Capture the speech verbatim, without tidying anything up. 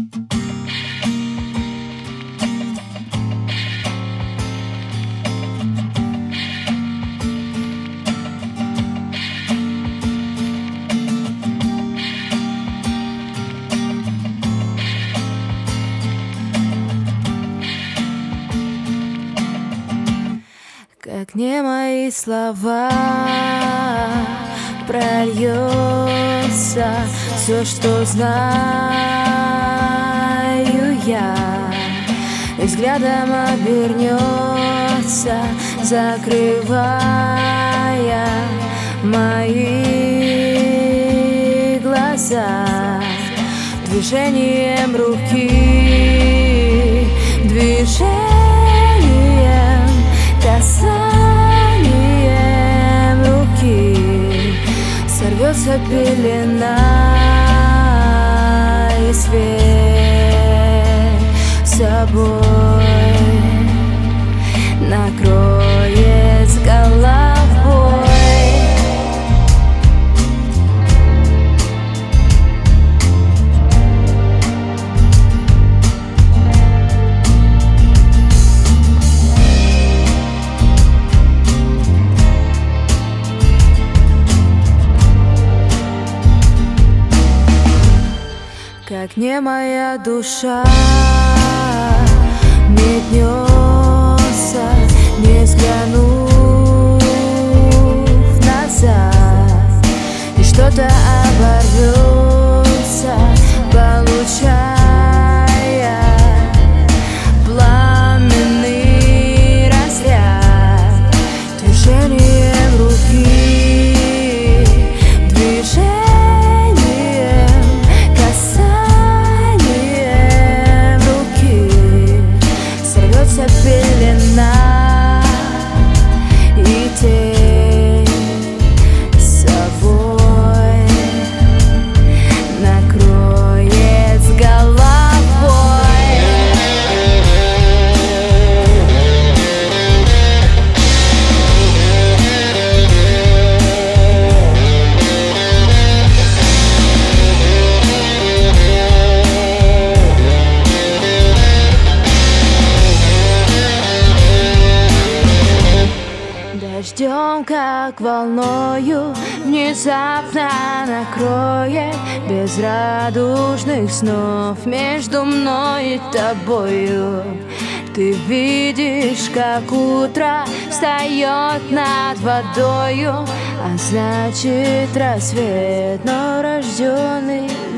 Как не мои слова, прольется все, что знаю я, и взглядом обернется, закрывая мои глаза. Движением руки, движением, касанием руки сорвется пелена, и свет собой накроет с головой. Как не моя душа метнется, не взглянув назад, и что-то оборвется, получая пламенный разряд. Движением руки, движением касанием пелена, и тень собой накроет с головой. Дождем, как волною, внезапно накроет без радужных снов между мной и тобою. Ты видишь, как утро встает над водою, а значит рассвет, но рожденный